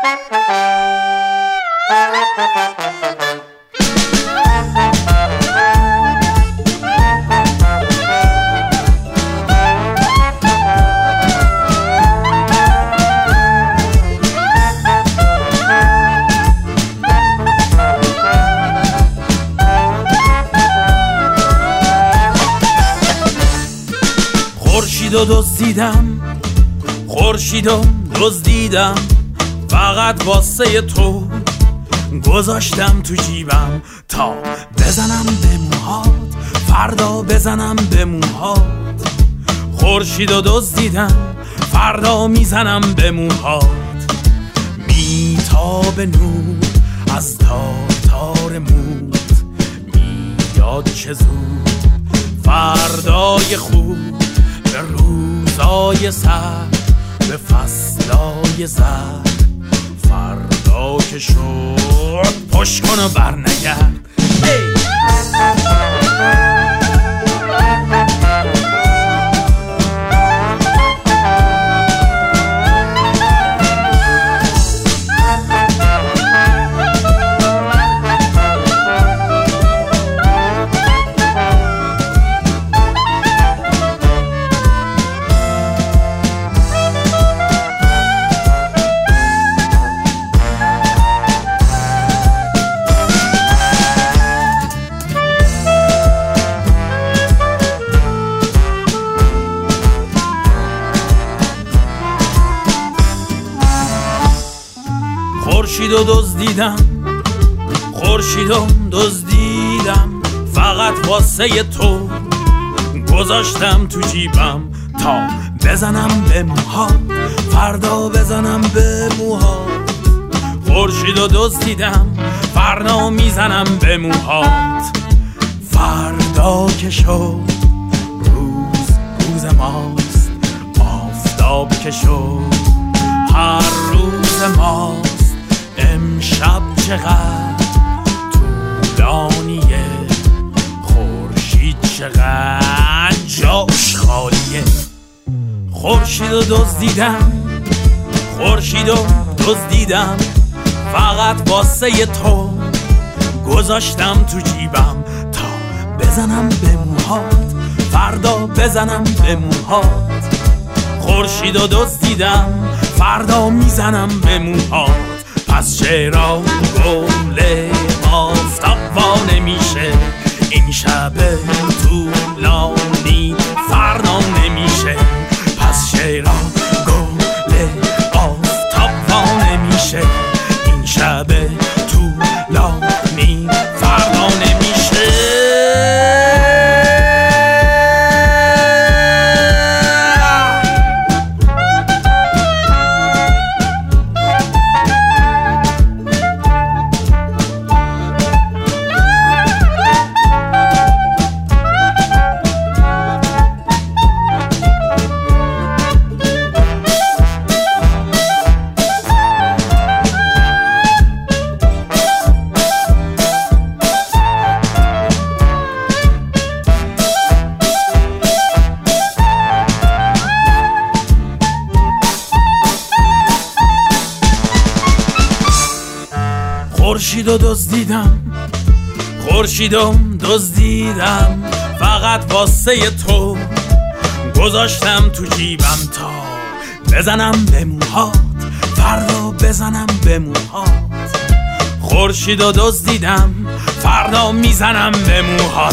خورشیدو دزدیدم فقط واسه تو گذاشتم تو جیبم تا بزنم به موهات فردا بزنم به موهات خورشیدو دزدیدم فردا میزنم به موهات میتاب نور از تار تار موت میاد چه زود فردای خوب به روزای سر به فصلای زر فردا که شد پشت کن و برنگرد خورشیدو دزدیدم فقط واسه تو گذاشتم تو جیبم تا بزنم به موهات فردا بزنم به موهات خورشیدو دزدیدم فردا میزنم به موهات فردا که شد روز ماست آفتاب که شد هر روز ماست امشب چقدر طولانیه خورشید چقدر جاش خالیه خورشیدو دزدیدم فقط واسه تو گذاشتم تو جیبم تا بزنم به موهات فردا بزنم به موهات خورشیدو دزدیدم فردا میزنم به موهات پس چرا گل آفتاب وا نمیشه این شب طولانی فردا نمیشه پس چرا گل آفتاب وا نمیشه این شب طولانی فردا نمیشه خورشیدو دزدیدم فقط واسه تو گذاشتم تو جیبم تا بزنم به موهات فردا بزنم به موهات خورشیدو دزدیدم فردا میزنم به موهات